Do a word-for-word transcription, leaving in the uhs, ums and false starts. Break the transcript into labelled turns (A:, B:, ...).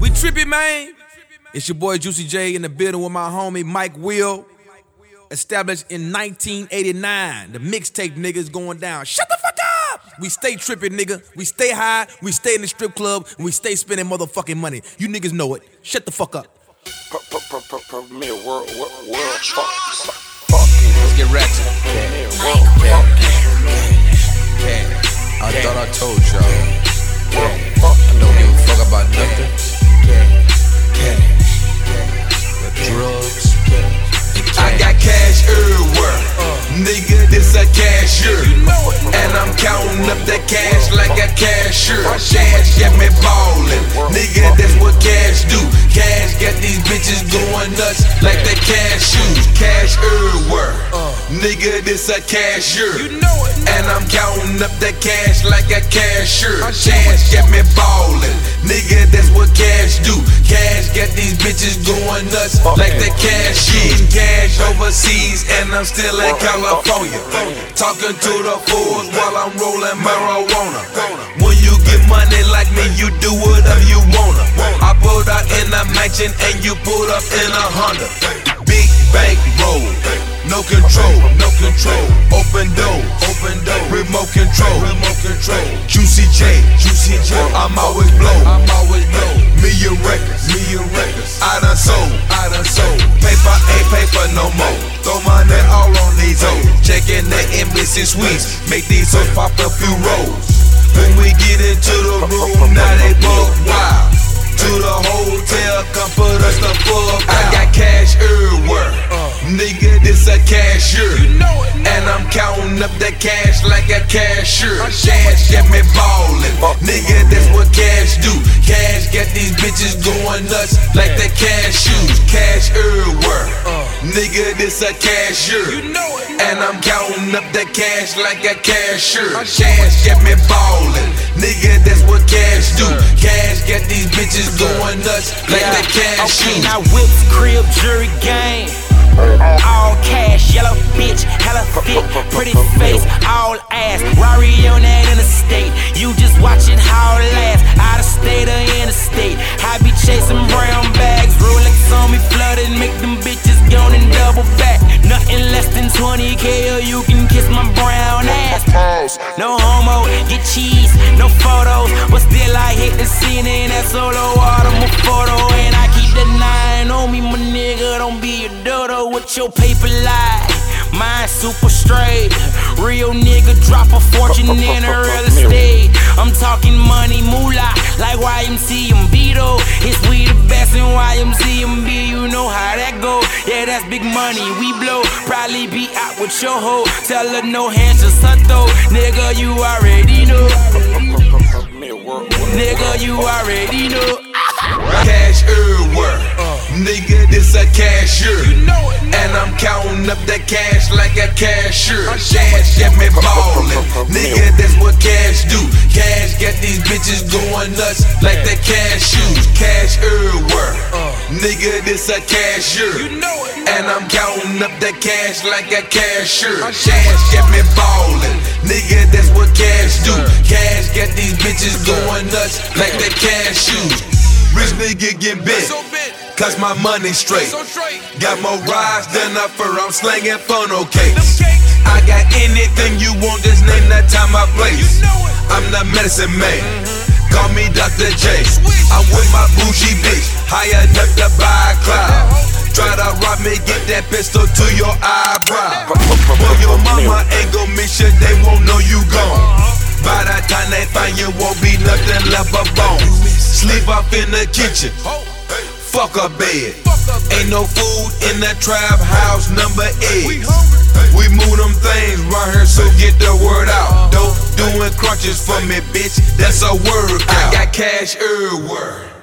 A: We trippin', man. It's your boy Juicy J in the building with my homie Mike Will. Established in nineteen eighty-nine. The mixtape niggas going down. Shut the fuck up! We stay trippin', nigga. We stay high. We stay in the strip club. And we stay spending motherfucking money. You niggas know it. Shut the fuck up.
B: Premier world, world, world, fuck, fucking.
A: Let's get ratchet.
B: Premier world, fucking.
C: I thought I told y'all.
B: World, fuck.
C: I don't give a fuck about nothing. But drugs.
D: I got cash everywhere. Nigga, this a cashier. And I'm counting up that cash like a cashier. Cash got me ballin'. Nigga, that's what cash do. Cash got these bitches going nuts like they cashews. Cash everywhere. Nigga, this a cashier. And I'm counting up that cash like a cashier. Cash got me ballin'. Nigga, that's what cash do. Cash got these bitches going nuts like they cashews. Cash overseas and I'm still in California. Talking to the fools while I'm rolling marijuana. When you get money like me, you do whatever you wanna. I pulled out in a mansion and you pulled up in a Honda. Big bank roll, no control, no control. Open door, open door. Remote control, remote control. Juicy J, Juicy J. I'm always blow, I'm always blow. Million records, million records. I done sold, I done sold. Paper ain't paper no more. Throw money all on these hoes. Checking the embassy suites. Make these hoes pop a few rolls. When we get into the room, now they both wild. To the hotel, come put us the fuck out. I got cash everywhere. Nigga, this a cashier. And I'm counting up that cash like a cashier. Cash got me ballin'. Nigga, that's what cash do. Cash got these bitches going nuts like they cashews. Cash everywhere. Nigga, this a cashier. And I'm counting up that cash like a cashier. Cash got me ballin'. Nigga, that's what cash do. Cash got these bitches going nuts like they cashews.
E: Okay, now whips, crib, jury game. All cash, yellow bitch, hella thick, pretty face, all ass. Rari on that interstate. You just watching how it lasts. Out of state or interstate. I be chasing brown bags. Rolex on me flooded. Make them bitches go and double back. Nothing less than twenty K or you can kiss my brown ass. No homo, get cheese, no photos. But still I hit the scene in that solo autumn photo. And I keep the nine on me, my nigga. Don't be a dodo with your paper lie. Mine super straight. Real nigga drop a fortune in a real estate. I'm talking money moolah like Y M C and Beto. It's we the best in Y M C and B. You know how that go. Yeah, that's big money. We blow. Probably be out with your hoe. Tell her no hands, just her though. Nigga, you already know. Nigga, you already know.
D: Cash everywhere. Nigga, this a cashier. And I'm counting up that cash like a cashier. Cash got me ballin'. Nigga, that's what cash do. Cash got these bitches going nuts like they cashews. Cash everywhere. Nigga, this a cashier. And I'm counting up that cash like a cashier. Cash got me ballin'. Nigga, that's what cash do. Cash got these bitches going nuts like they cashews. Rich nigga get bent, cause my money straight. Got more rides than a fur, I'm slanging funnel cakes. I got anything you want, just name that time, I place. I'm the medicine man, call me Doctor J. I'm with my bougie bitch, higher up to buy a cloud. Try to rob me, get that pistol to your eyebrow. Well, your mama ain't gon' miss you, they won't know you gone. By the time they find you, won't be nothing left but bones. Sleep off in the kitchen, fuck a bed. Ain't no food in that trap house, number eight. We move them things right here, so get the word out. Dope doing crunches for me, bitch, that's a workout. I got cash everywhere.